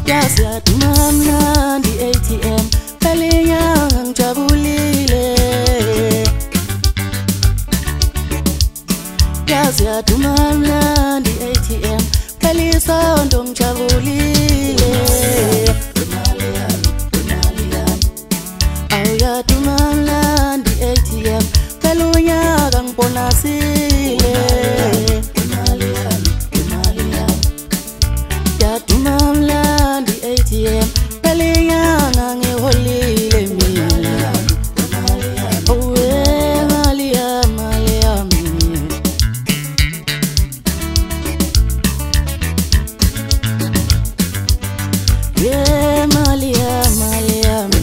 yazi yaduma mnandi ATM phelinyanga ngijabulile yazi yaduma mnandi ATM phelisonto ngijabulile awu yaduma mnandi ATM phelunyaka ngibonasile yaduma mnandi ATM phelinyanga ngiholile mina owe mali yami yeah mali yami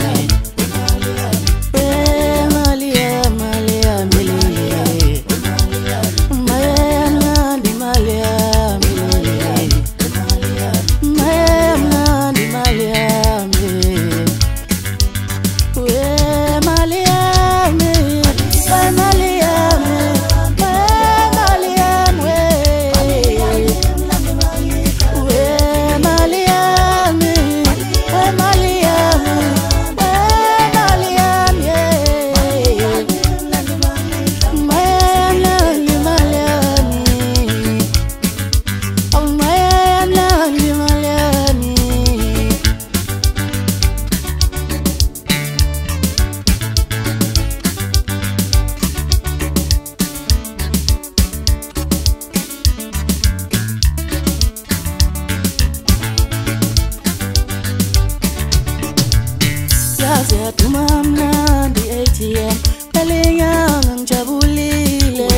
yazi yaduma mnandi ATM phelinyanga ngijabulile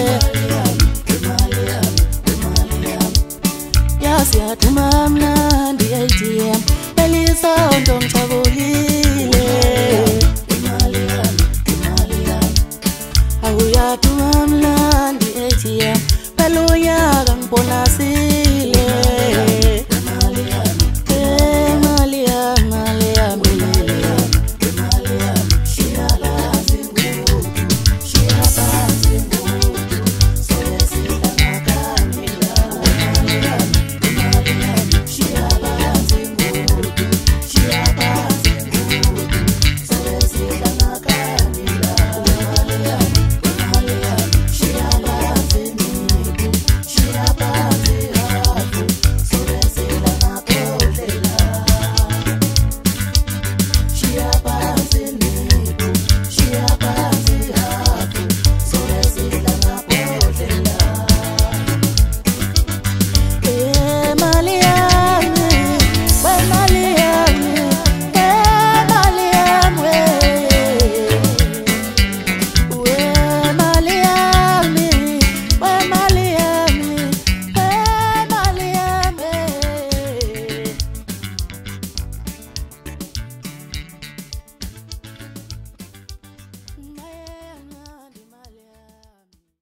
yazi yaduma mnandi ATM phelisonto ngijabulile awu yaduma mnandi ATM phelunyaka ngibonasile